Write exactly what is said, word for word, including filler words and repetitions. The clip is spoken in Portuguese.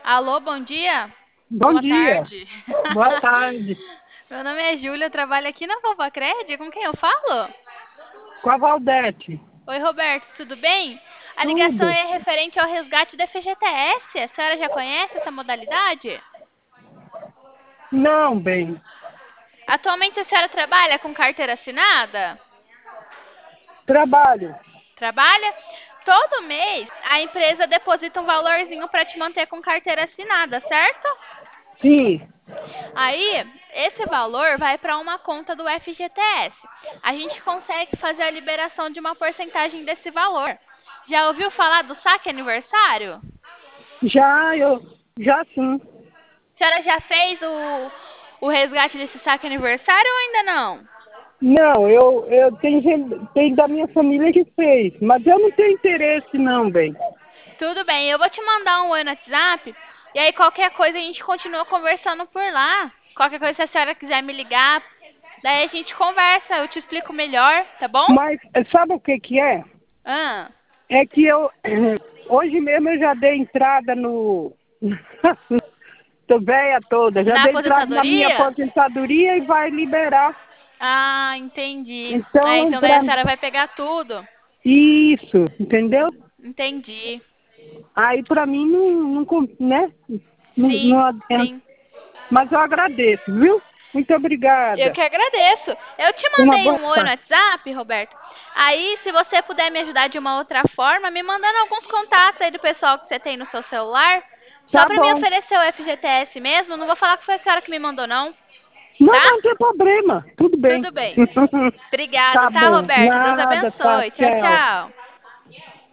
Alô, bom dia? Bom Boa dia. tarde. Boa tarde. Meu nome é Júlia, eu trabalho aqui na Valvacred. Com quem eu falo? Com a Valdete. Oi, Roberto, tudo bem? A ligação Tudo. é referente ao resgate da F G T S. A senhora já conhece essa modalidade? Não, bem. Atualmente a senhora trabalha com carteira assinada? Trabalho. Trabalha? Todo mês a empresa deposita um valorzinho para te manter com carteira assinada, certo? Sim. Aí, esse valor vai para uma conta do F G T S. A gente consegue fazer a liberação de uma porcentagem desse valor. Já ouviu falar do saque aniversário? Já eu. Já sim. A senhora já fez o, o resgate desse saque aniversário ou ainda não? Não, eu, eu tenho, gente- tem da minha família que fez, mas eu não tenho interesse não, bem. Tudo bem, eu vou te mandar um oi no WhatsApp. E aí qualquer coisa a gente continua conversando por lá. Qualquer coisa, se a senhora quiser me ligar, daí a gente conversa, eu te explico melhor, tá bom? Mas eh, sabe o que que é? Ah, É que eu hoje mesmo eu já dei entrada no tô velha toda, já na dei entrada na minha aposentadoria? aposentadoria e vai liberar. Ah, entendi. Ah, Então, então daí a pra... senhora vai pegar tudo. isso, entendeu? Entendi. Aí pra mim não, não com- né? Não, não Sim, adianta. sim. Mas eu agradeço, viu? Muito Eu obrigada. que agradeço. Eu te Uma mandei boa um oi no tarde. WhatsApp, Roberto. Aí, se você puder me ajudar de uma outra forma, me mandando alguns contatos aí do pessoal que você tem no seu celular, só Tá pra me bom. oferecer o F G T S mesmo. Não vou falar que foi a senhora que me mandou, não. Não, Tá? mas não tem problema. Tudo bem. Tudo bem. Obrigada, Tá tá, bom. Roberto? Deus Nada, tá. abençoe. Tchau, Tchau. tchau.